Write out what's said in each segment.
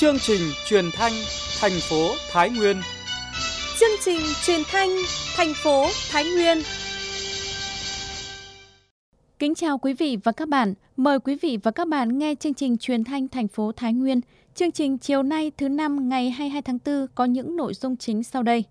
Chương trình truyền thanh thành phố Thái Nguyên. Chương trình truyền thanh thành phố Thái Nguyên. Kính chào quý vị và các bạn. Mời quý vị và các bạn nghe chương trình truyền thanh thành phố Thái Nguyên. Chương trình chiều nay thứ Năm ngày 22 tháng 4 có những nội dung chính sau đây.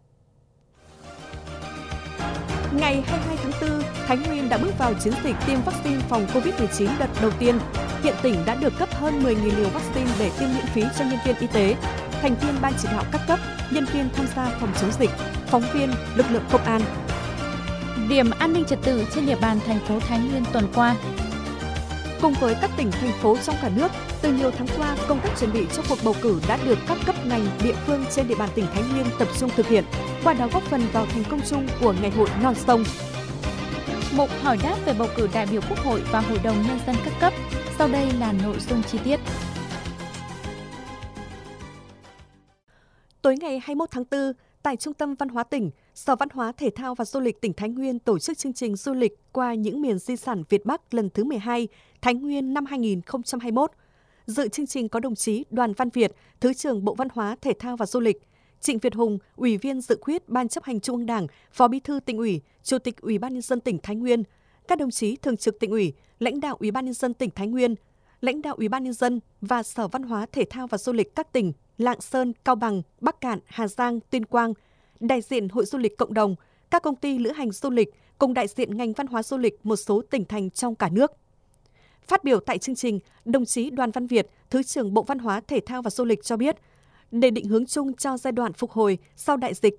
Ngày 22 tháng 4, Thái Nguyên đã bước vào chiến dịch tiêm vaccine phòng COVID-19 đợt đầu tiên. Hiện tỉnh đã được cấp hơn 10.000 liều vaccine để tiêm miễn phí cho nhân viên y tế, thành viên ban chỉ đạo các cấp, nhân viên tham gia phòng chống dịch, phóng viên, lực lượng công an. Điểm an ninh trật tự trên địa bàn thành phố Thái Nguyên tuần qua. Cùng với các tỉnh, thành phố trong cả nước, từ nhiều tháng qua, công tác chuẩn bị cho cuộc bầu cử đã được các cấp ngành, địa phương trên địa bàn tỉnh Thái Nguyên tập trung thực hiện, qua đó góp phần vào thành công chung của Ngày hội non sông. Mục hỏi đáp về bầu cử đại biểu Quốc hội và Hội đồng Nhân dân các cấp. Sau đây là nội dung chi tiết. Tối ngày 21 tháng 4, tại Trung tâm Văn hóa tỉnh, Sở Văn hóa Thể thao và Du lịch tỉnh Thái Nguyên tổ chức chương trình du lịch qua những miền di sản Việt Bắc lần thứ 12, Thái Nguyên năm 2021. Dự chương trình có đồng chí Đoàn Văn Việt, Thứ trưởng Bộ Văn hóa Thể thao và Du lịch, Trịnh Việt Hùng, Ủy viên Dự khuyết Ban chấp hành Trung ương Đảng, Phó Bí thư Tỉnh ủy, Chủ tịch Ủy ban Nhân dân tỉnh Thái Nguyên, các đồng chí Thường trực Tỉnh ủy, lãnh đạo Ủy ban Nhân dân tỉnh Thái Nguyên, lãnh đạo Ủy ban Nhân dân và Sở Văn hóa Thể thao và Du lịch các tỉnh Lạng Sơn, Cao Bằng, Bắc Kạn, Hà Giang, Tuyên Quang, đại diện Hội Du lịch Cộng đồng, các công ty lữ hành du lịch cùng đại diện ngành văn hóa du lịch một số tỉnh thành trong cả nước. Phát biểu tại chương trình, đồng chí Đoàn Văn Việt, Thứ trưởng Bộ Văn hóa Thể thao và Du lịch cho biết, để định hướng chung cho giai đoạn phục hồi sau đại dịch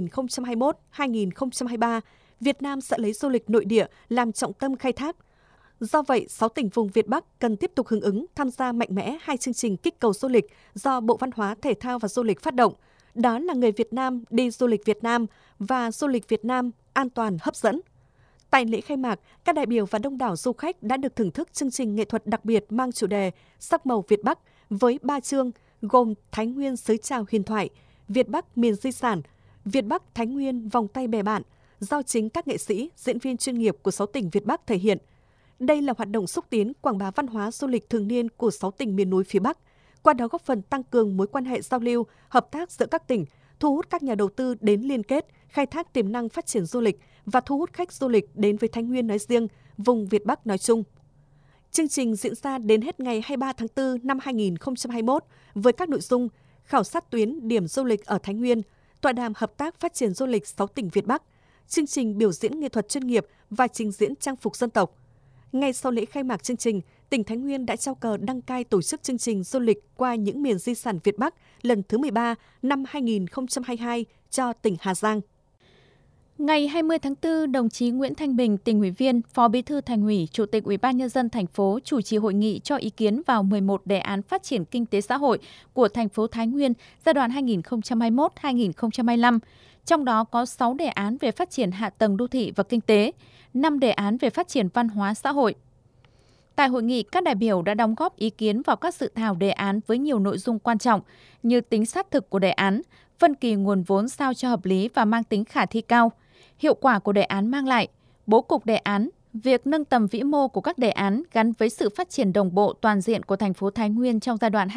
2021-2023, Việt Nam sẽ lấy du lịch nội địa làm trọng tâm khai thác. Do vậy, 6 tỉnh vùng Việt Bắc cần tiếp tục hưởng ứng tham gia mạnh mẽ 2 chương trình kích cầu du lịch do Bộ Văn hóa Thể thao và Du lịch phát động. Đó là Người Việt Nam đi du lịch Việt Nam và Du lịch Việt Nam an toàn hấp dẫn. Tại lễ khai mạc, các đại biểu và đông đảo du khách đã được thưởng thức chương trình nghệ thuật đặc biệt mang chủ đề Sắc màu Việt Bắc với 3 chương gồm Thái Nguyên xứ chào huyền thoại, Việt Bắc miền di sản, Việt Bắc Thái Nguyên vòng tay bè bạn, do chính các nghệ sĩ, diễn viên chuyên nghiệp của 6 tỉnh Việt Bắc thể hiện. Đây là hoạt động xúc tiến quảng bá văn hóa du lịch thường niên của 6 tỉnh miền núi phía Bắc, qua đó góp phần tăng cường mối quan hệ giao lưu, hợp tác giữa các tỉnh, thu hút các nhà đầu tư đến liên kết, khai thác tiềm năng phát triển du lịch và thu hút khách du lịch đến với Thái Nguyên nói riêng, vùng Việt Bắc nói chung. Chương trình diễn ra đến hết ngày 23 tháng 4 năm 2021 với các nội dung khảo sát tuyến điểm du lịch ở Thái Nguyên, tọa đàm hợp tác phát triển du lịch 6 tỉnh Việt Bắc, chương trình biểu diễn nghệ thuật chuyên nghiệp và trình diễn trang phục dân tộc. Ngay sau lễ khai mạc chương trình, tỉnh Thái Nguyên đã trao cờ đăng cai tổ chức chương trình du lịch qua những miền di sản Việt Bắc lần thứ 13 năm 2022 cho tỉnh Hà Giang. Ngày 20 tháng 4, đồng chí Nguyễn Thanh Bình, Tỉnh ủy viên, Phó Bí thư Thành ủy, Chủ tịch Ủy ban Nhân dân thành phố chủ trì hội nghị cho ý kiến vào 11 đề án phát triển kinh tế xã hội của thành phố Thái Nguyên giai đoạn 2021-2025. Trong đó có 6 đề án về phát triển hạ tầng đô thị và kinh tế, 5 đề án về phát triển văn hóa xã hội. Tại hội nghị, các đại biểu đã đóng góp ý kiến vào các dự thảo đề án với nhiều nội dung quan trọng như tính sát thực của đề án, phân kỳ nguồn vốn sao cho hợp lý và mang tính khả thi cao, hiệu quả của đề án mang lại, bố cục đề án, việc nâng tầm vĩ mô của các đề án gắn với sự phát triển đồng bộ toàn diện của thành phố Thái Nguyên trong giai đoạn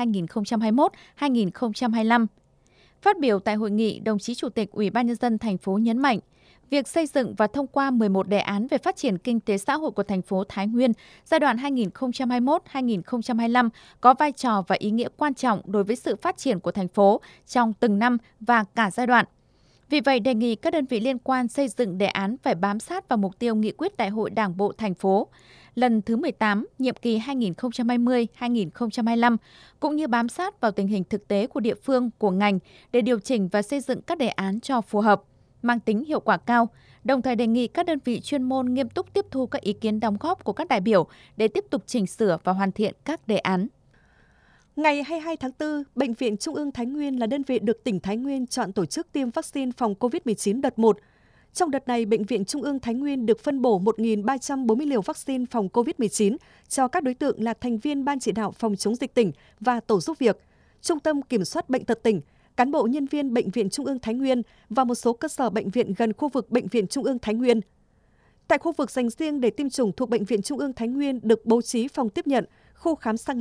2021-2025. Phát biểu tại hội nghị, đồng chí Chủ tịch Ủy ban Nhân dân thành phố nhấn mạnh, việc xây dựng và thông qua 11 đề án về phát triển kinh tế xã hội của thành phố Thái Nguyên giai đoạn 2021-2025 có vai trò và ý nghĩa quan trọng đối với sự phát triển của thành phố trong từng năm và cả giai đoạn. Vì vậy, đề nghị các đơn vị liên quan xây dựng đề án phải bám sát vào mục tiêu nghị quyết Đại hội Đảng bộ thành phố lần thứ 18, nhiệm kỳ 2020-2025, cũng như bám sát vào tình hình thực tế của địa phương, của ngành để điều chỉnh và xây dựng các đề án cho phù hợp, mang tính hiệu quả cao, đồng thời đề nghị các đơn vị chuyên môn nghiêm túc tiếp thu các ý kiến đóng góp của các đại biểu để tiếp tục chỉnh sửa và hoàn thiện các đề án. Ngày 22 tháng 4, Bệnh viện Trung ương Thái Nguyên là đơn vị được tỉnh Thái Nguyên chọn tổ chức tiêm vaccine phòng COVID-19 đợt 1. Trong đợt này, Bệnh viện Trung ương Thái Nguyên được phân bổ 1.340 liều vaccine phòng COVID-19 cho các đối tượng là thành viên Ban chỉ đạo phòng chống dịch tỉnh và tổ giúp việc, Trung tâm Kiểm soát Bệnh tật tỉnh, cán bộ nhân viên Bệnh viện Trung ương Thái Nguyên và một số cơ sở bệnh viện gần khu vực Bệnh viện Trung ương Thái Nguyên. Tại khu vực dành riêng để tiêm chủng thuộc Bệnh viện Trung ương Thái Nguyên được bố trí phòng tiếp nhận, khu khám sàng lọc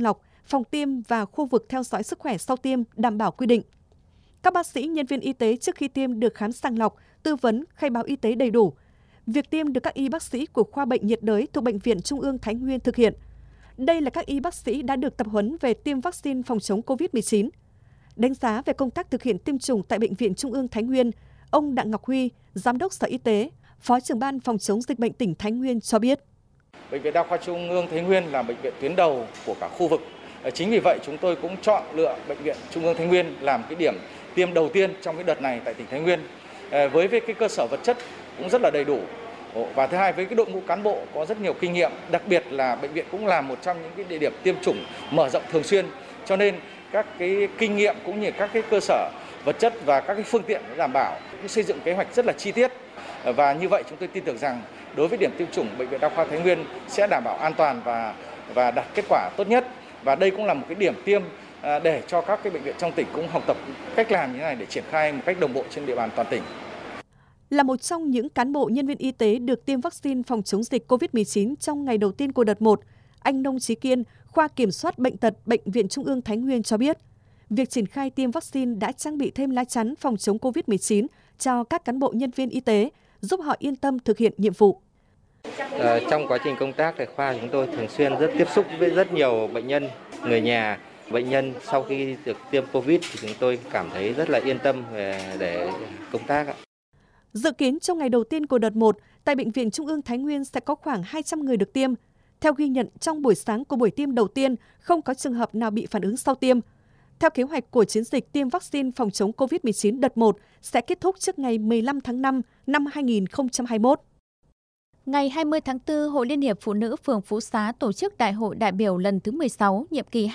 phòng tiêm và khu vực theo dõi sức khỏe sau tiêm đảm bảo quy định. Các bác sĩ, nhân viên y tế trước khi tiêm được khám sàng lọc, tư vấn, khai báo y tế đầy đủ. Việc tiêm được các y bác sĩ của khoa bệnh nhiệt đới thuộc Bệnh viện Trung ương Thái Nguyên thực hiện. Đây là các y bác sĩ đã được tập huấn về tiêm vaccine phòng chống COVID-19. Đánh giá về công tác thực hiện tiêm chủng tại Bệnh viện Trung ương Thái Nguyên, ông Đặng Ngọc Huy, Giám đốc Sở Y tế, Phó trưởng ban phòng chống dịch bệnh tỉnh Thái Nguyên cho biết. Bệnh viện Đa khoa Trung ương Thái Nguyên là bệnh viện tuyến đầu của cả khu vực. Chính vì vậy chúng tôi cũng chọn lựa Bệnh viện Trung ương Thái Nguyên làm cái điểm tiêm đầu tiên trong cái đợt này tại tỉnh Thái Nguyên. Với cái cơ sở vật chất cũng rất là đầy đủ. Và thứ hai, với cái đội ngũ cán bộ có rất nhiều kinh nghiệm, đặc biệt là bệnh viện cũng là một trong những cái địa điểm tiêm chủng mở rộng thường xuyên, cho nên các cái kinh nghiệm cũng như các cái cơ sở vật chất và các cái phương tiện đảm bảo, cũng xây dựng kế hoạch rất là chi tiết. Và như vậy chúng tôi tin tưởng rằng đối với điểm tiêm chủng Bệnh viện Đa khoa Thái Nguyên sẽ đảm bảo an toàn và đạt kết quả tốt nhất. Và đây cũng là một cái điểm tiêm để cho các cái bệnh viện trong tỉnh cũng học tập cách làm như thế này để triển khai một cách đồng bộ trên địa bàn toàn tỉnh. Là một trong những cán bộ nhân viên y tế được tiêm vaccine phòng chống dịch COVID-19 trong ngày đầu tiên của đợt 1, anh Nông Chí Kiên, khoa kiểm soát bệnh tật Bệnh viện Trung ương Thái Nguyên cho biết, việc triển khai tiêm vaccine đã trang bị thêm lá chắn phòng chống COVID-19 cho các cán bộ nhân viên y tế, giúp họ yên tâm thực hiện nhiệm vụ. Trong quá trình công tác tại khoa chúng tôi thường xuyên tiếp xúc với rất nhiều bệnh nhân, người nhà. Bệnh nhân sau khi được tiêm COVID thì chúng tôi cảm thấy rất là yên tâm để công tác. Dự kiến trong ngày đầu tiên của đợt 1, tại Bệnh viện Trung ương Thái Nguyên sẽ có khoảng 200 người được tiêm. Theo ghi nhận, trong buổi sáng của buổi tiêm đầu tiên, không có trường hợp nào bị phản ứng sau tiêm. Theo kế hoạch của chiến dịch tiêm vaccine phòng chống COVID-19 đợt 1 sẽ kết thúc trước ngày 15 tháng 5 năm 2021. Ngày 20 tháng 4, Hội Liên hiệp Phụ nữ phường Phú Xá tổ chức Đại hội đại biểu lần thứ 16, nhiệm kỳ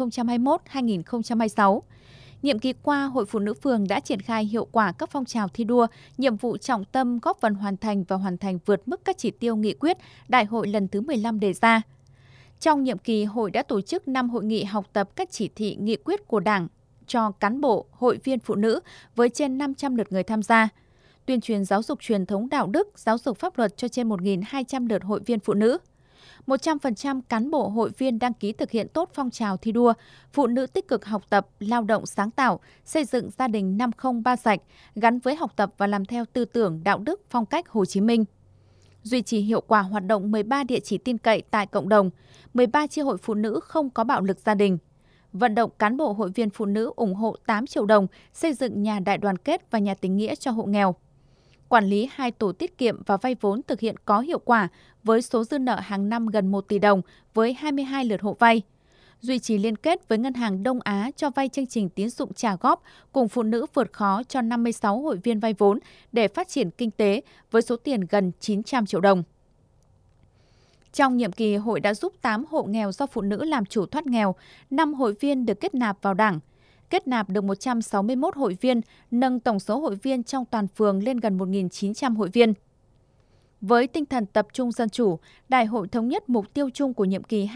2021-2026. Nhiệm kỳ qua, Hội Phụ nữ phường đã triển khai hiệu quả các phong trào thi đua, nhiệm vụ trọng tâm góp phần hoàn thành vượt mức các chỉ tiêu nghị quyết Đại hội lần thứ 15 đề ra. Trong nhiệm kỳ, Hội đã tổ chức 5 hội nghị học tập các chỉ thị nghị quyết của Đảng cho cán bộ, hội viên phụ nữ với trên 500 lượt người tham gia. Tuyên truyền giáo dục truyền thống đạo đức, giáo dục pháp luật cho trên 1.200 lượt hội viên phụ nữ. 100% cán bộ hội viên đăng ký thực hiện tốt phong trào thi đua, phụ nữ tích cực học tập, lao động sáng tạo, xây dựng gia đình 503 sạch, gắn với học tập và làm theo tư tưởng đạo đức phong cách Hồ Chí Minh. Duy trì hiệu quả hoạt động 13 địa chỉ tin cậy tại cộng đồng, 13 chi hội phụ nữ không có bạo lực gia đình. Vận động cán bộ hội viên phụ nữ ủng hộ 8 triệu đồng xây dựng nhà đại đoàn kết và nhà tình nghĩa cho hộ nghèo. Quản lý 2 tổ tiết kiệm và vay vốn thực hiện có hiệu quả với số dư nợ hàng năm gần 1 tỷ đồng với 22 lượt hộ vay. Duy trì liên kết với Ngân hàng Đông Á cho vay chương trình tín dụng trả góp cùng phụ nữ vượt khó cho 56 hội viên vay vốn để phát triển kinh tế với số tiền gần 900 triệu đồng. Trong nhiệm kỳ, Hội đã giúp 8 hộ nghèo do phụ nữ làm chủ thoát nghèo, 5 hội viên được kết nạp vào Đảng. Kết nạp được 161 hội viên, nâng tổng số hội viên trong toàn phường lên gần 1.900 hội viên. Với tinh thần tập trung dân chủ, Đại hội thống nhất mục tiêu chung của nhiệm kỳ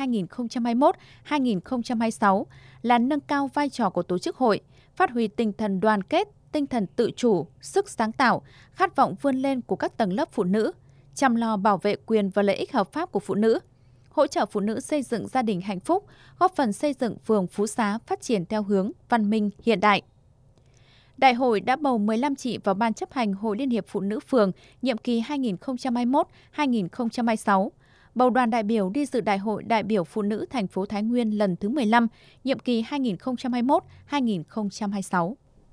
2021-2026 là nâng cao vai trò của tổ chức hội, phát huy tinh thần đoàn kết, tinh thần tự chủ, sức sáng tạo, khát vọng vươn lên của các tầng lớp phụ nữ, chăm lo bảo vệ quyền và lợi ích hợp pháp của phụ nữ, hỗ trợ phụ nữ xây dựng gia đình hạnh phúc, góp phần xây dựng phường Phú Xá phát triển theo hướng văn minh hiện đại. Đại hội đã bầu 15 chị vào Ban chấp hành Hội Liên hiệp Phụ nữ phường nhiệm kỳ 2021-2026, bầu đoàn đại biểu đi dự Đại hội đại biểu Phụ nữ thành phố Thái Nguyên lần thứ 15, nhiệm kỳ 2021-2026.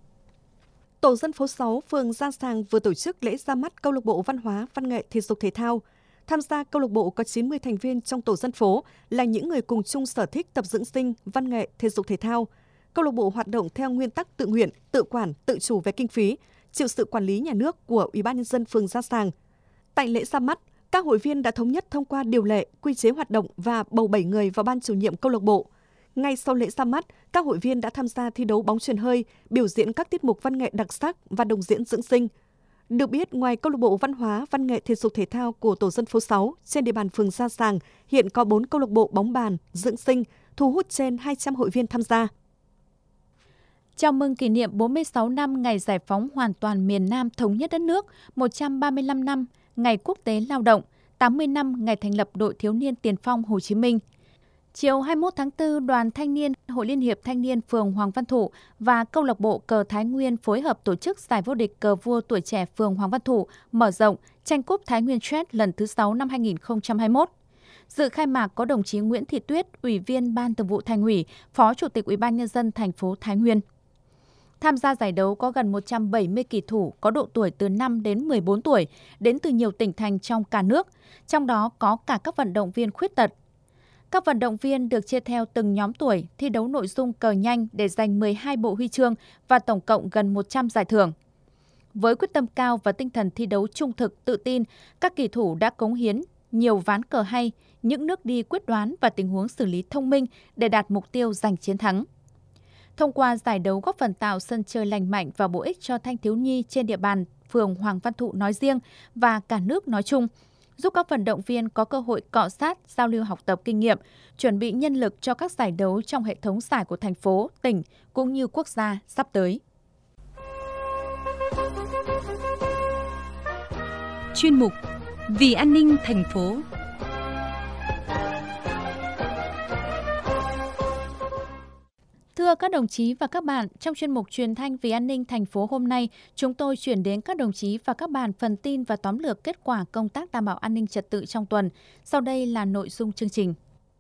Tổ dân phố 6, phường Gia Sàng vừa tổ chức lễ ra mắt câu lạc bộ văn hóa, văn nghệ, thể dục thể thao. Tham gia câu lạc bộ có 90 thành viên trong tổ dân phố là những người cùng chung sở thích tập dưỡng sinh, văn nghệ, thể dục thể thao. Câu lạc bộ hoạt động theo nguyên tắc tự nguyện, tự quản, tự chủ về kinh phí, chịu sự quản lý nhà nước của Ủy ban nhân dân phường Gia Sàng. Tại lễ ra mắt, các hội viên đã thống nhất thông qua điều lệ, quy chế hoạt động và bầu 7 người vào ban chủ nhiệm câu lạc bộ. Ngay sau lễ ra mắt, các hội viên đã tham gia thi đấu bóng chuyền hơi, biểu diễn các tiết mục văn nghệ đặc sắc và đồng diễn dưỡng sinh. Được biết, ngoài câu lạc bộ văn hóa, văn nghệ, thể dục thể thao của tổ dân phố 6, trên địa bàn phường Gia Sàng hiện có 4 câu lạc bộ bóng bàn, dưỡng sinh, thu hút trên 200 hội viên tham gia. Chào mừng kỷ niệm 46 năm ngày giải phóng hoàn toàn miền Nam thống nhất đất nước, 135 năm ngày Quốc tế Lao động, 80 năm ngày thành lập Đội Thiếu niên Tiền phong Hồ Chí Minh. Chiều 21 tháng 4, Đoàn Thanh niên Hội Liên hiệp Thanh niên phường Hoàng Văn Thụ và câu lạc bộ cờ Thái Nguyên phối hợp tổ chức giải vô địch cờ vua tuổi trẻ phường Hoàng Văn Thụ mở rộng tranh cúp Thái Nguyên Chess lần thứ 6 năm 2021. Dự khai mạc có đồng chí Nguyễn Thị Tuyết, Ủy viên Ban Thường vụ Thành ủy, Phó Chủ tịch Ủy ban Nhân dân thành phố Thái Nguyên. Tham gia giải đấu có gần 170 kỳ thủ có độ tuổi từ 5 đến 14 tuổi, đến từ nhiều tỉnh thành trong cả nước, trong đó có cả các vận động viên khuyết tật. Các vận động viên được chia theo từng nhóm tuổi thi đấu nội dung cờ nhanh để giành 12 bộ huy chương và tổng cộng gần 100 giải thưởng. Với quyết tâm cao và tinh thần thi đấu trung thực, tự tin, các kỳ thủ đã cống hiến nhiều ván cờ hay, những nước đi quyết đoán và tình huống xử lý thông minh để đạt mục tiêu giành chiến thắng. Thông qua giải đấu góp phần tạo sân chơi lành mạnh và bổ ích cho thanh thiếu nhi trên địa bàn phường Hoàng Văn Thụ nói riêng và cả nước nói chung, giúp các vận động viên có cơ hội cọ sát, giao lưu học tập kinh nghiệm, chuẩn bị nhân lực cho các giải đấu trong hệ thống giải của thành phố, tỉnh cũng như quốc gia sắp tới. Chuyên mục Vì an ninh thành phố. Thưa các đồng chí và các bạn, trong chuyên mục Truyền thanh Vì an ninh thành phố hôm nay, chúng tôi chuyển đến các đồng chí và các bạn phần tin và tóm lược kết quả công tác đảm bảo an ninh trật tự trong tuần. Sau đây là nội dung chương trình.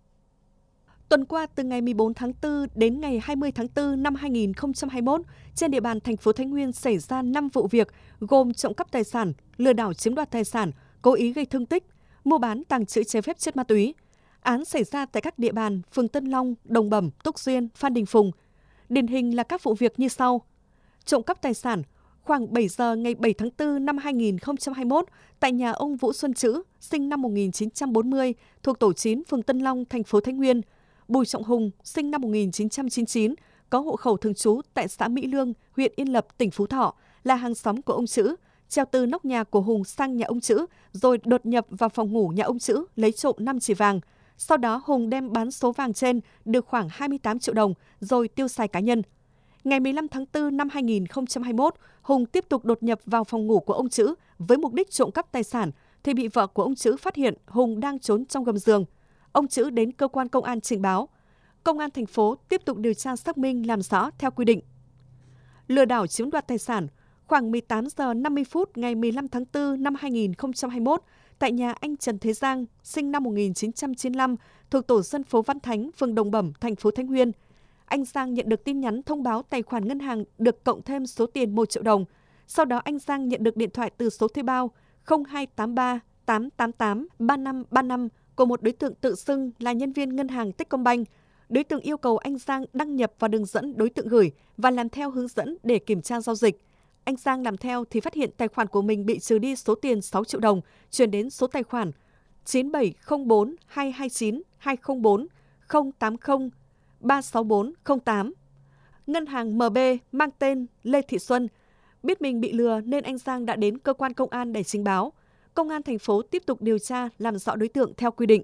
Tuần qua, từ ngày 14 tháng 4 đến ngày 20 tháng 4 năm 2021, trên địa bàn thành phố Thái Nguyên xảy ra 5 vụ việc gồm trộm cắp tài sản, lừa đảo chiếm đoạt tài sản, cố ý gây thương tích, mua bán tàng trữ trái phép chất ma túy. Án xảy ra tại các địa bàn phường Tân Long, Đồng Bẩm, Túc Xuyên, Phan Đình Phùng. Điển hình là các vụ việc như sau. Trộm cắp tài sản, khoảng 7 giờ ngày 7 tháng 4 năm 2021, tại nhà ông Vũ Xuân Trữ, sinh năm 1940, thuộc tổ 9 phường Tân Long, thành phố Thái Nguyên. Bùi Trọng Hùng, sinh năm 1999, có hộ khẩu thường trú tại xã Mỹ Lương, huyện Yên Lập, tỉnh Phú Thọ, là hàng xóm của ông Trữ, trèo từ nóc nhà của Hùng sang nhà ông Trữ, rồi đột nhập vào phòng ngủ nhà ông Trữ lấy trộm 5 chỉ vàng. Sau đó Hùng đem bán số vàng trên được khoảng 28 triệu đồng rồi tiêu xài cá nhân. Ngày 15 tháng 4 năm 2021, Hùng tiếp tục đột nhập vào phòng ngủ của ông Trữ với mục đích trộm cắp tài sản thì bị vợ của ông Trữ phát hiện Hùng đang trốn trong gầm giường. Ông Trữ đến cơ quan công an trình báo. Công an thành phố tiếp tục điều tra xác minh làm rõ theo quy định. Lừa đảo chiếm đoạt tài sản, khoảng 18 giờ 50 phút ngày 15 tháng 4 năm 2021, tại nhà anh Trần Thế Giang, sinh năm 1995, thuộc tổ dân phố Văn Thánh, phường Đồng Bẩm, thành phố Thái Nguyên. Anh Giang nhận được tin nhắn thông báo tài khoản ngân hàng được cộng thêm số tiền 1 triệu đồng. Sau đó anh Giang nhận được điện thoại từ số thuê bao 0283 888 3535 của một đối tượng tự xưng là nhân viên ngân hàng Techcombank. Đối tượng yêu cầu anh Giang đăng nhập vào đường dẫn đối tượng gửi và làm theo hướng dẫn để kiểm tra giao dịch. Anh Giang làm theo thì phát hiện tài khoản của mình bị trừ đi số tiền 6 triệu đồng, chuyển đến số tài khoản 9704 229 204 080 36408. Ngân hàng MB mang tên Lê Thị Xuân. Biết mình bị lừa nên anh Giang đã đến cơ quan công an để trình báo. Công an thành phố tiếp tục điều tra làm rõ đối tượng theo quy định.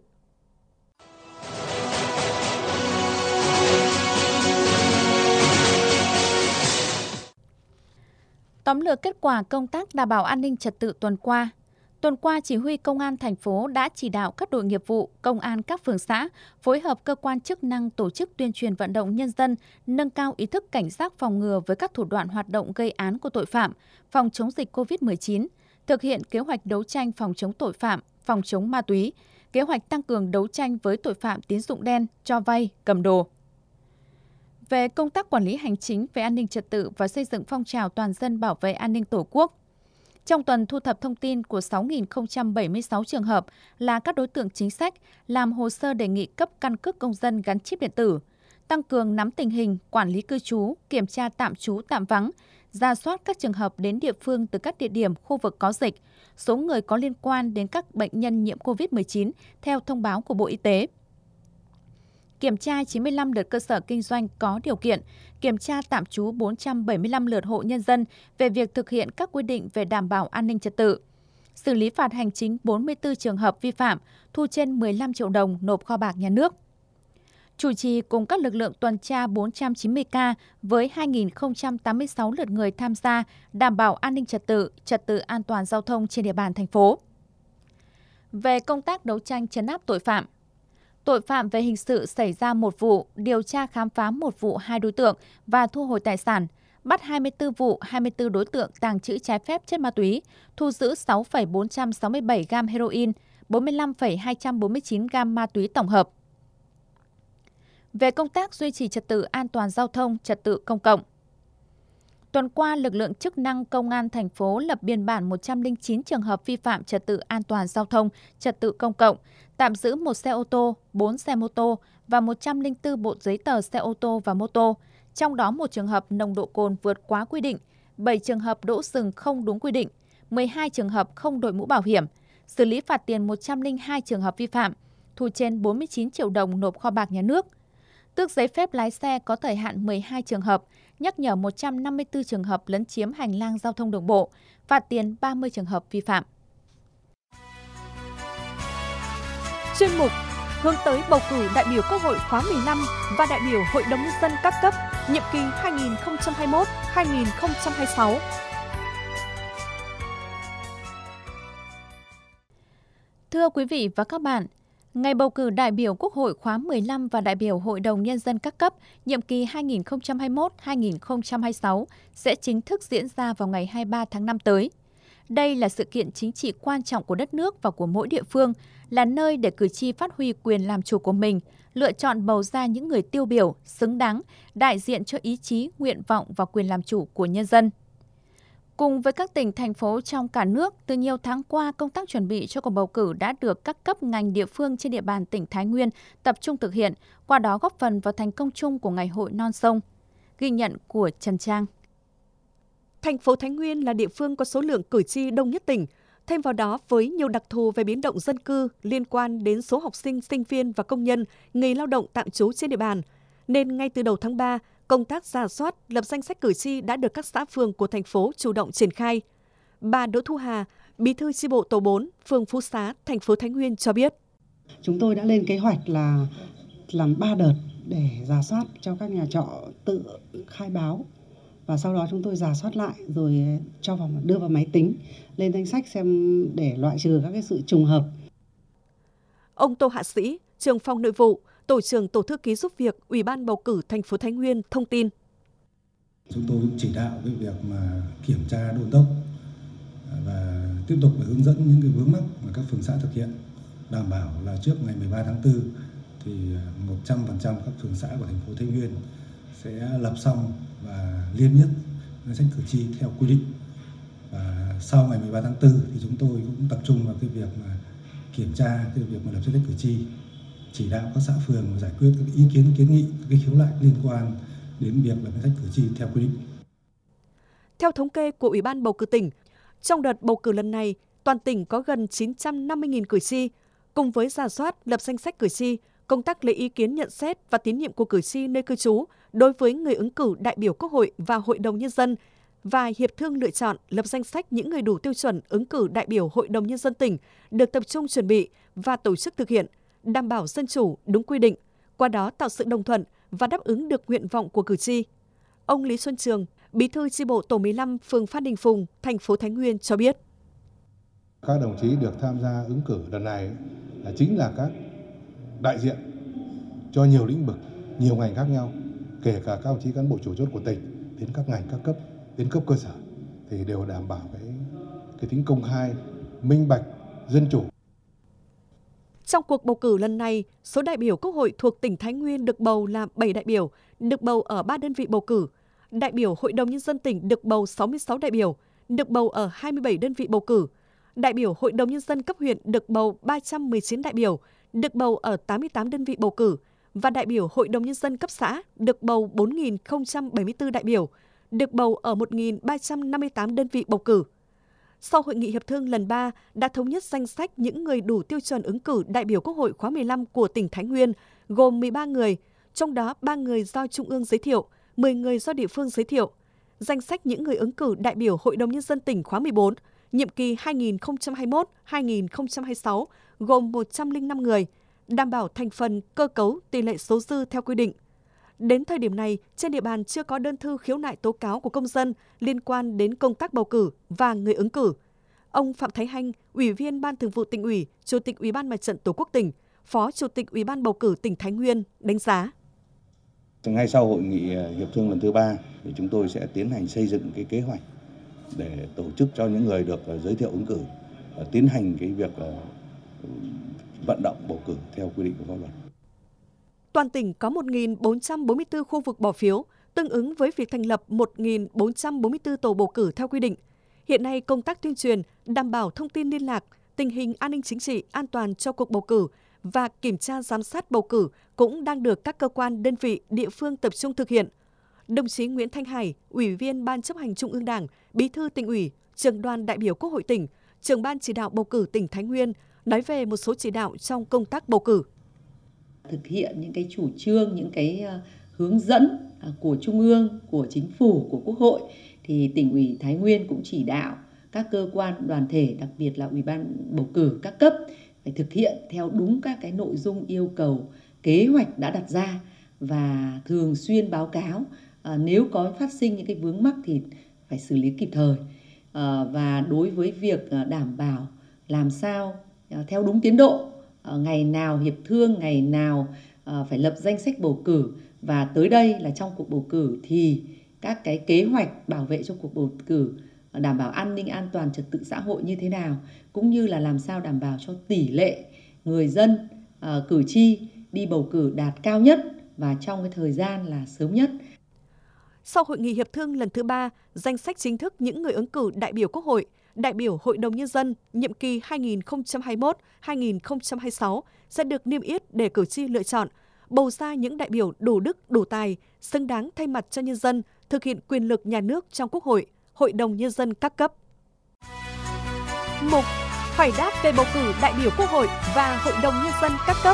Tóm lược kết quả công tác đảm bảo an ninh trật tự tuần qua. Tuần qua, Chỉ huy Công an thành phố đã chỉ đạo các đội nghiệp vụ, công an các phường xã phối hợp cơ quan chức năng tổ chức tuyên truyền vận động nhân dân nâng cao ý thức cảnh giác phòng ngừa với các thủ đoạn hoạt động gây án của tội phạm, phòng chống dịch COVID-19, thực hiện kế hoạch đấu tranh phòng chống tội phạm, phòng chống ma túy, kế hoạch tăng cường đấu tranh với tội phạm tín dụng đen, cho vay, cầm đồ. Về công tác quản lý hành chính về an ninh trật tự và xây dựng phong trào toàn dân bảo vệ an ninh Tổ quốc, trong tuần thu thập thông tin của 6.076 trường hợp là các đối tượng chính sách làm hồ sơ đề nghị cấp căn cước công dân gắn chip điện tử, tăng cường nắm tình hình, quản lý cư trú, kiểm tra tạm trú tạm vắng, rà soát các trường hợp đến địa phương từ các địa điểm khu vực có dịch, số người có liên quan đến các bệnh nhân nhiễm COVID-19 theo thông báo của Bộ Y tế. Kiểm tra 95 lượt cơ sở kinh doanh có điều kiện, kiểm tra tạm trú 475 lượt hộ nhân dân về việc thực hiện các quy định về đảm bảo an ninh trật tự. Xử lý phạt hành chính 44 trường hợp vi phạm, thu trên 15 triệu đồng nộp kho bạc nhà nước. Chủ trì cùng các lực lượng tuần tra 490 ca với 2.086 lượt người tham gia đảm bảo an ninh trật tự an toàn giao thông trên địa bàn thành phố. Về công tác đấu tranh trấn áp tội phạm, Tội phạm về hình sự xảy ra 1 vụ, điều tra khám phá 1 vụ 2 đối tượng và thu hồi tài sản, bắt 24 vụ 24 đối tượng tàng trữ trái phép chất ma túy, thu giữ 6,467 gam heroin, 45,249 gam ma túy tổng hợp. Về công tác duy trì trật tự an toàn giao thông, trật tự công cộng. Tuần qua, lực lượng chức năng Công an thành phố lập biên bản 109 trường hợp vi phạm trật tự an toàn giao thông, trật tự công cộng, tạm giữ 1 xe ô tô, 4 xe mô tô và 104 bộ giấy tờ xe ô tô và mô tô, trong đó 1 trường hợp nồng độ cồn vượt quá quy định, 7 trường hợp đỗ dừng không đúng quy định, 12 trường hợp không đội mũ bảo hiểm, xử lý phạt tiền 102 trường hợp vi phạm, thu trên 49 triệu đồng nộp kho bạc nhà nước. Tước giấy phép lái xe có thời hạn 12 trường hợp, nhắc nhở 154 trường hợp lấn chiếm hành lang giao thông đường bộ, phạt tiền 30 trường hợp vi phạm. Chuyên mục hướng tới bầu cử đại biểu Quốc hội khóa 15 và đại biểu Hội đồng Nhân dân các cấp, nhiệm kỳ 2021-2026. Thưa quý vị và các bạn, ngày bầu cử đại biểu Quốc hội khóa 15 và đại biểu Hội đồng Nhân dân các cấp, nhiệm kỳ 2021-2026 sẽ chính thức diễn ra vào ngày 23 tháng 5 tới. Đây là sự kiện chính trị quan trọng của đất nước và của mỗi địa phương, là nơi để cử tri phát huy quyền làm chủ của mình, lựa chọn bầu ra những người tiêu biểu, xứng đáng, đại diện cho ý chí, nguyện vọng và quyền làm chủ của nhân dân. Cùng với các tỉnh, thành phố trong cả nước, từ nhiều tháng qua, công tác chuẩn bị cho cuộc bầu cử đã được các cấp ngành địa phương trên địa bàn tỉnh Thái Nguyên tập trung thực hiện, qua đó góp phần vào thành công chung của Ngày hội non sông. Ghi nhận của Trần Trang. Thành phố Thái Nguyên là địa phương có số lượng cử tri đông nhất tỉnh. Thêm vào đó, với nhiều đặc thù về biến động dân cư liên quan đến số học sinh, sinh viên và công nhân, người lao động tạm trú trên địa bàn, nên ngay từ đầu tháng 3, công tác rà soát, lập danh sách cử tri đã được các xã phường của thành phố chủ động triển khai. Bà Đỗ Thu Hà, Bí thư chi bộ tổ 4, phường Phú Xá, thành phố Thái Nguyên cho biết. Chúng tôi đã lên kế hoạch là làm 3 đợt để rà soát cho các nhà trọ tự khai báo. Và sau đó chúng tôi rà soát lại rồi đưa vào máy tính, lên danh sách xem để loại trừ các cái sự trùng hợp. Ông Tô Hạ Sĩ, trưởng phòng nội vụ, tổ trưởng tổ thư ký giúp việc Ủy ban bầu cử thành phố Thái Nguyên thông tin. Chúng tôi cũng chỉ đạo cái việc mà kiểm tra đôn đốc và tiếp tục phải hướng dẫn những cái vướng mắc mà các phường xã thực hiện, đảm bảo là trước ngày 13 tháng 4 thì 100% các phường xã của thành phố Thái Nguyên sẽ lập xong và liêm yết danh sách cử tri theo quy định. Và sau ngày 13 tháng 4 thì chúng tôi cũng tập trung vào cái việc mà kiểm tra cái việc mà lập danh sách cử tri, chỉ đạo các xã phường giải quyết các ý kiến kiến nghị, các khiếu nại liên quan đến việc lập danh sách cử tri theo quy định. Theo thống kê của Ủy ban bầu cử tỉnh, trong đợt bầu cử lần này, toàn tỉnh có gần 950.000 cử tri. Cùng với rà soát, lập danh sách cử tri, công tác lấy ý kiến nhận xét và tín nhiệm của cử tri nơi cư trú đối với người ứng cử đại biểu Quốc hội và Hội đồng Nhân dân và hiệp thương lựa chọn lập danh sách những người đủ tiêu chuẩn ứng cử đại biểu Hội đồng Nhân dân tỉnh được tập trung chuẩn bị và tổ chức thực hiện, đảm bảo dân chủ, đúng quy định, qua đó tạo sự đồng thuận và đáp ứng được nguyện vọng của cử tri. Ông Lý Xuân Trường, Bí thư chi bộ tổ 15 phường Phan Đình Phùng, thành phố Thái Nguyên cho biết. Các đồng chí được tham gia ứng cử lần này chính là các đại diện cho nhiều lĩnh vực, nhiều ngành khác nhau, kể cả các đồng chí cán bộ chủ chốt của tỉnh đến các ngành các cấp, đến cấp cơ sở thì đều đảm bảo cái tính công khai, minh bạch, dân chủ. Trong cuộc bầu cử lần này, số đại biểu Quốc hội thuộc tỉnh Thái Nguyên được bầu là 7 đại biểu, được bầu ở 3 đơn vị bầu cử. Đại biểu Hội đồng Nhân dân tỉnh được bầu 66 đại biểu, được bầu ở 27 đơn vị bầu cử. Đại biểu Hội đồng Nhân dân cấp huyện được bầu 319 đại biểu, được bầu ở 88 đơn vị bầu cử. Và đại biểu Hội đồng Nhân dân cấp xã được bầu 4.074 đại biểu, được bầu ở 1.358 đơn vị bầu cử. Sau hội nghị hiệp thương lần 3 đã thống nhất danh sách những người đủ tiêu chuẩn ứng cử đại biểu Quốc hội khóa 15 của tỉnh Thái Nguyên, gồm 13 người, trong đó 3 người do Trung ương giới thiệu, 10 người do địa phương giới thiệu. Danh sách những người ứng cử đại biểu Hội đồng Nhân dân tỉnh khóa 14, nhiệm kỳ 2021-2026 gồm 105 người, đảm bảo thành phần, cơ cấu, tỷ lệ số dư theo quy định. Đến thời điểm này, trên địa bàn chưa có đơn thư khiếu nại tố cáo của công dân liên quan đến công tác bầu cử và người ứng cử. Ông Phạm Thái Hanh, Ủy viên Ban Thường vụ Tỉnh ủy, Chủ tịch Ủy ban Mặt trận Tổ quốc tỉnh, Phó Chủ tịch Ủy ban bầu cử tỉnh Thái Nguyên đánh giá. Ngay sau hội nghị hiệp thương lần thứ 3 thì chúng tôi sẽ tiến hành xây dựng cái kế hoạch để tổ chức cho những người được giới thiệu ứng cử tiến hành cái việc vận động bầu cử theo quy định của pháp luật. Toàn tỉnh có 1.444 khu vực bỏ phiếu, tương ứng với việc thành lập 1.444 tổ bầu cử theo quy định. Hiện nay, công tác tuyên truyền, đảm bảo thông tin liên lạc, tình hình an ninh chính trị, an toàn cho cuộc bầu cử và kiểm tra giám sát bầu cử cũng đang được các cơ quan, đơn vị, địa phương tập trung thực hiện. Đồng chí Nguyễn Thanh Hải, Ủy viên Ban Chấp hành Trung ương Đảng, Bí thư Tỉnh ủy, Trưởng đoàn đại biểu Quốc hội tỉnh, Trưởng ban chỉ đạo bầu cử tỉnh Thái Nguyên nói về một số chỉ đạo trong công tác bầu cử. Thực hiện những cái chủ trương, những cái hướng dẫn của Trung ương, của Chính phủ, của Quốc hội thì tỉnh ủy Thái Nguyên cũng chỉ đạo các cơ quan đoàn thể, đặc biệt là Ủy ban bầu cử các cấp phải thực hiện theo đúng các cái nội dung yêu cầu, kế hoạch đã đặt ra và thường xuyên báo cáo. Nếu có phát sinh những cái vướng mắc thì phải xử lý kịp thời. Và đối với việc đảm bảo làm sao theo đúng tiến độ, ngày nào hiệp thương, ngày nào phải lập danh sách bầu cử, và tới đây là trong cuộc bầu cử thì các cái kế hoạch bảo vệ cho cuộc bầu cử, đảm bảo an ninh an toàn trật tự xã hội như thế nào, cũng như là làm sao đảm bảo cho tỷ lệ người dân, cử tri đi bầu cử đạt cao nhất và trong cái thời gian là sớm nhất. Sau hội nghị hiệp thương lần thứ 3, danh sách chính thức những người ứng cử đại biểu Quốc hội, đại biểu Hội đồng Nhân dân nhiệm kỳ 2021-2026 sẽ được niêm yết để cử tri lựa chọn, bầu ra những đại biểu đủ đức, đủ tài, xứng đáng thay mặt cho nhân dân thực hiện quyền lực nhà nước trong Quốc hội, Hội đồng Nhân dân các cấp. Mục Hỏi đáp về bầu cử đại biểu Quốc hội và Hội đồng Nhân dân các cấp.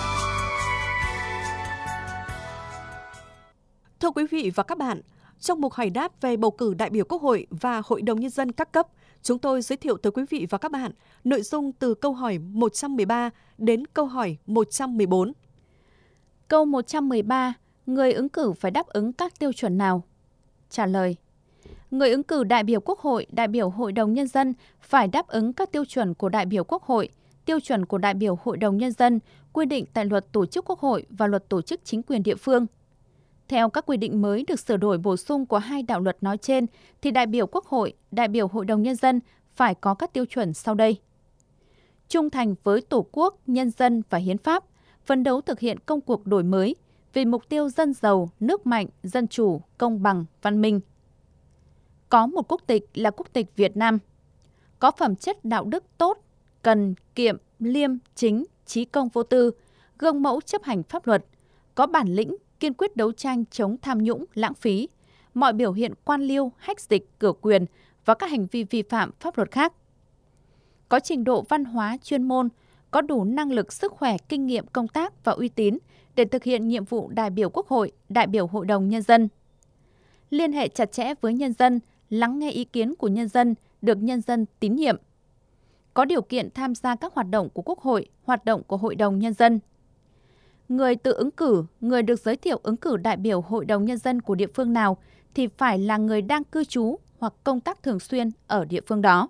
Thưa quý vị và các bạn, trong mục hỏi đáp về bầu cử đại biểu Quốc hội và Hội đồng Nhân dân các cấp, chúng tôi giới thiệu tới quý vị và các bạn nội dung từ câu hỏi 113 đến câu hỏi 114. Câu 113, người ứng cử phải đáp ứng các tiêu chuẩn nào? Trả lời: người ứng cử đại biểu Quốc hội, đại biểu Hội đồng Nhân dân phải đáp ứng các tiêu chuẩn của đại biểu Quốc hội, tiêu chuẩn của đại biểu Hội đồng Nhân dân quy định tại Luật Tổ chức Quốc hội và Luật Tổ chức Chính quyền địa phương. Theo các quy định mới được sửa đổi bổ sung của hai đạo luật nói trên, thì đại biểu Quốc hội, đại biểu Hội đồng Nhân dân phải có các tiêu chuẩn sau đây. Trung thành với Tổ quốc, nhân dân và hiến pháp, phấn đấu thực hiện công cuộc đổi mới vì mục tiêu dân giàu, nước mạnh, dân chủ, công bằng, văn minh. Có một quốc tịch là quốc tịch Việt Nam. Có phẩm chất đạo đức tốt, cần, kiệm, liêm, chính, chí công vô tư, gương mẫu chấp hành pháp luật, có bản lĩnh, kiên quyết đấu tranh chống tham nhũng, lãng phí, mọi biểu hiện quan liêu, hách dịch, cửa quyền và các hành vi vi phạm pháp luật khác. Có trình độ văn hóa chuyên môn, có đủ năng lực, sức khỏe, kinh nghiệm công tác và uy tín để thực hiện nhiệm vụ đại biểu Quốc hội, đại biểu Hội đồng Nhân dân. Liên hệ chặt chẽ với nhân dân, lắng nghe ý kiến của nhân dân, được nhân dân tín nhiệm. Có điều kiện tham gia các hoạt động của Quốc hội, hoạt động của Hội đồng Nhân dân. Người tự ứng cử, người được giới thiệu ứng cử đại biểu Hội đồng Nhân dân của địa phương nào thì phải là người đang cư trú hoặc công tác thường xuyên ở địa phương đó.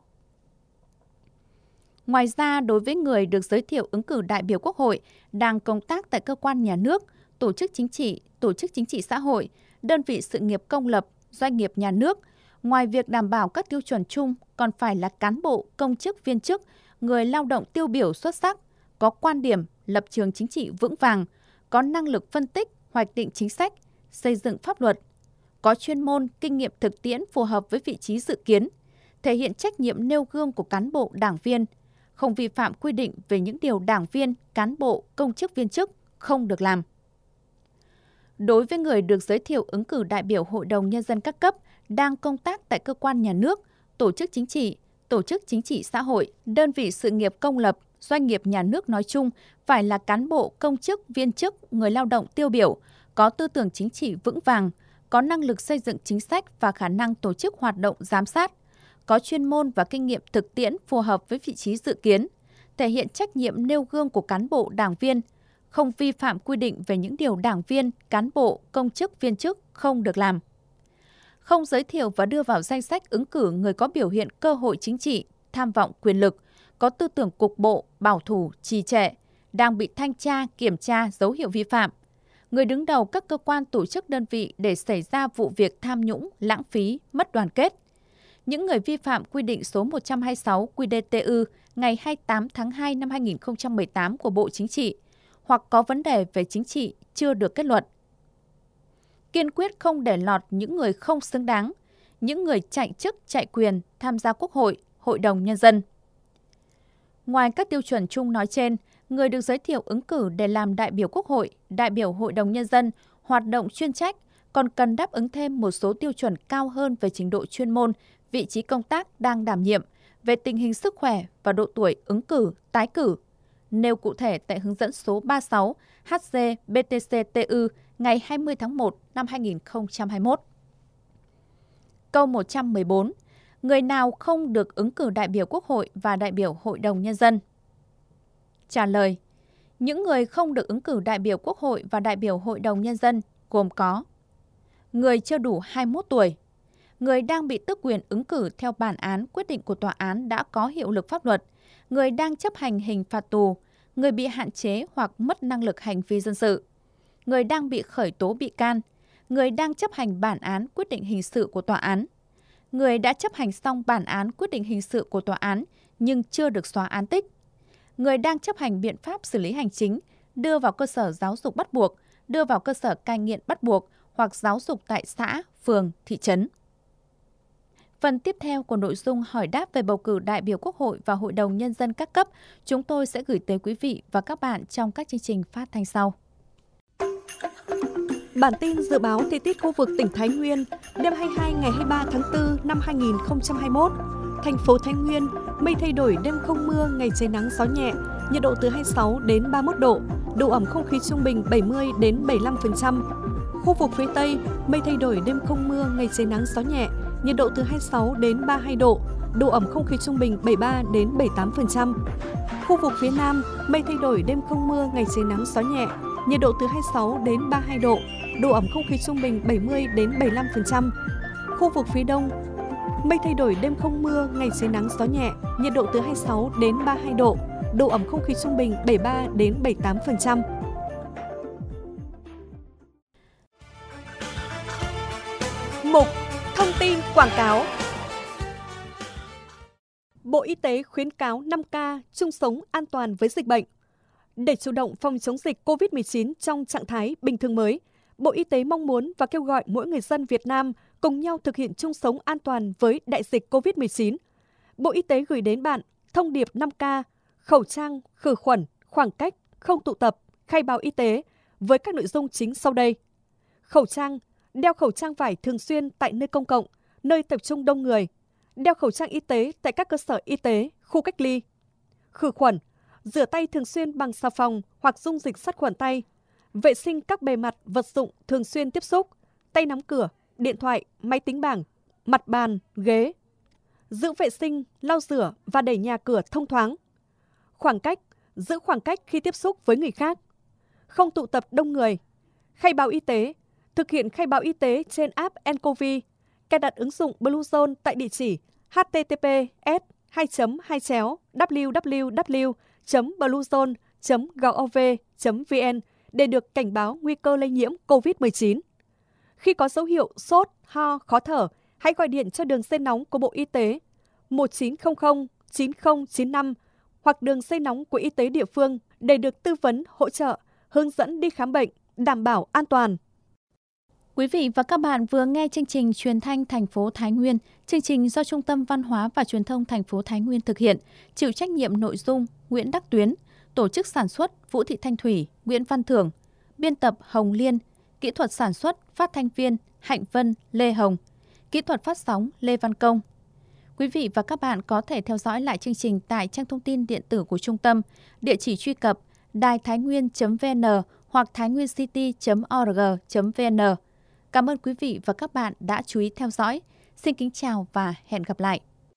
Ngoài ra, đối với người được giới thiệu ứng cử đại biểu Quốc hội đang công tác tại cơ quan nhà nước, tổ chức chính trị xã hội, đơn vị sự nghiệp công lập, doanh nghiệp nhà nước, ngoài việc đảm bảo các tiêu chuẩn chung còn phải là cán bộ, công chức, viên chức, người lao động tiêu biểu xuất sắc, có quan điểm, lập trường chính trị vững vàng, có năng lực phân tích, hoạch định chính sách, xây dựng pháp luật, có chuyên môn, kinh nghiệm thực tiễn phù hợp với vị trí dự kiến, thể hiện trách nhiệm nêu gương của cán bộ, đảng viên, không vi phạm quy định về những điều đảng viên, cán bộ, công chức, viên chức không được làm. Đối với người được giới thiệu ứng cử đại biểu Hội đồng Nhân dân các cấp đang công tác tại cơ quan nhà nước, tổ chức chính trị xã hội, đơn vị sự nghiệp công lập, doanh nghiệp nhà nước nói chung phải là cán bộ, công chức, viên chức, người lao động tiêu biểu, có tư tưởng chính trị vững vàng, có năng lực xây dựng chính sách và khả năng tổ chức hoạt động giám sát, có chuyên môn và kinh nghiệm thực tiễn phù hợp với vị trí dự kiến, thể hiện trách nhiệm nêu gương của cán bộ, đảng viên, không vi phạm quy định về những điều đảng viên, cán bộ, công chức, viên chức không được làm. Không giới thiệu và đưa vào danh sách ứng cử người có biểu hiện cơ hội chính trị, tham vọng quyền lực, có tư tưởng cục bộ, bảo thủ, trì trệ, đang bị thanh tra, kiểm tra dấu hiệu vi phạm, người đứng đầu các cơ quan tổ chức đơn vị để xảy ra vụ việc tham nhũng, lãng phí, mất đoàn kết, những người vi phạm quy định số 126 QĐ-TÜ ngày 28 tháng 2 năm 2018 của Bộ Chính trị hoặc có vấn đề về chính trị chưa được kết luận. Kiên quyết không để lọt những người không xứng đáng, những người chạy chức, chạy quyền tham gia Quốc hội, Hội đồng Nhân dân. Ngoài các tiêu chuẩn chung nói trên, người được giới thiệu ứng cử để làm đại biểu Quốc hội, đại biểu Hội đồng Nhân dân, hoạt động chuyên trách còn cần đáp ứng thêm một số tiêu chuẩn cao hơn về trình độ chuyên môn, vị trí công tác đang đảm nhiệm, về tình hình sức khỏe và độ tuổi ứng cử, tái cử, nêu cụ thể tại hướng dẫn số 36 HG-BTC-TÜ ngày 20 tháng 1 năm 2021. Câu 114. Người nào không được ứng cử đại biểu Quốc hội và đại biểu Hội đồng Nhân dân? Trả lời. Những người không được ứng cử đại biểu Quốc hội và đại biểu Hội đồng Nhân dân gồm có người chưa đủ 21 tuổi, người đang bị tước quyền ứng cử theo bản án quyết định của tòa án đã có hiệu lực pháp luật, người đang chấp hành hình phạt tù, người bị hạn chế hoặc mất năng lực hành vi dân sự, người đang bị khởi tố bị can, người đang chấp hành bản án quyết định hình sự của tòa án, người đã chấp hành xong bản án quyết định hình sự của tòa án nhưng chưa được xóa án tích, người đang chấp hành biện pháp xử lý hành chính, đưa vào cơ sở giáo dục bắt buộc, đưa vào cơ sở cai nghiện bắt buộc hoặc giáo dục tại xã, phường, thị trấn. Phần tiếp theo của nội dung hỏi đáp về bầu cử đại biểu Quốc hội và Hội đồng Nhân dân các cấp, chúng tôi sẽ gửi tới quý vị và các bạn trong các chương trình phát thanh sau. Bản tin dự báo thời tiết khu vực tỉnh Thái Nguyên, đêm 22 ngày 23 tháng 4 năm 2021. Thành phố Thái Nguyên, mây thay đổi, đêm không mưa, ngày trời nắng gió nhẹ, nhiệt độ từ 26 đến 31 độ, độ ẩm không khí trung bình 70 đến 75%. Khu vực phía Tây, mây thay đổi, đêm không mưa, ngày trời nắng gió nhẹ, nhiệt độ từ 26 đến 32 độ, độ ẩm không khí trung bình 73 đến 78%. Khu vực phía Nam, mây thay đổi, đêm không mưa, ngày trời nắng gió nhẹ, nhiệt độ từ 26 đến 32 độ, độ ẩm không khí trung bình 70 đến 75%. Khu vực phía Đông, mây thay đổi, đêm không mưa, ngày trời nắng gió nhẹ, nhiệt độ từ 26 đến 32 độ, độ ẩm không khí trung bình 73 đến 78%. Mục Thông tin quảng cáo. Bộ Y tế khuyến cáo 5K chung sống an toàn với dịch bệnh. Để chủ động phòng chống dịch COVID-19 trong trạng thái bình thường mới, Bộ Y tế mong muốn và kêu gọi mỗi người dân Việt Nam cùng nhau thực hiện chung sống an toàn với đại dịch COVID-19. Bộ Y tế gửi đến bạn thông điệp 5K, khẩu trang, khử khuẩn, khoảng cách, không tụ tập, khai báo y tế với các nội dung chính sau đây. Khẩu trang, đeo khẩu trang vải thường xuyên tại nơi công cộng, nơi tập trung đông người. Đeo khẩu trang y tế tại các cơ sở y tế, khu cách ly. Khử khuẩn, rửa tay thường xuyên bằng xà phòng hoặc dung dịch sát khuẩn tay. Vệ sinh các bề mặt, vật dụng thường xuyên tiếp xúc, tay nắm cửa, điện thoại, máy tính bảng, mặt bàn, ghế. Giữ vệ sinh, lau rửa và đẩy nhà cửa thông thoáng. Khoảng cách, giữ khoảng cách khi tiếp xúc với người khác. Không tụ tập đông người. Khai báo y tế, thực hiện khai báo y tế trên app nCoV, cài đặt ứng dụng Bluezone tại địa chỉ https://www.bluezone.gov.vn để được cảnh báo nguy cơ lây nhiễm COVID-19. Khi có dấu hiệu sốt, ho, khó thở, hãy gọi điện cho đường dây nóng của Bộ Y tế 1900 9095 hoặc đường dây nóng của y tế địa phương để được tư vấn, hỗ trợ, hướng dẫn đi khám bệnh, đảm bảo an toàn. Quý vị và các bạn vừa nghe chương trình Truyền thanh thành phố Thái Nguyên, chương trình do Trung tâm Văn hóa và Truyền thông thành phố Thái Nguyên thực hiện, chịu trách nhiệm nội dung Nguyễn Đắc Tuyến, tổ chức sản xuất Vũ Thị Thanh Thủy, Nguyễn Văn Thưởng, biên tập Hồng Liên, kỹ thuật sản xuất phát thanh viên Hạnh Vân, Lê Hồng, kỹ thuật phát sóng Lê Văn Công. Quý vị và các bạn có thể theo dõi lại chương trình tại trang thông tin điện tử của Trung tâm, địa chỉ truy cập đaiThaiNguyen.vn hoặc thainguyencity.org.vn. Cảm ơn quý vị và các bạn đã chú ý theo dõi. Xin kính chào và hẹn gặp lại.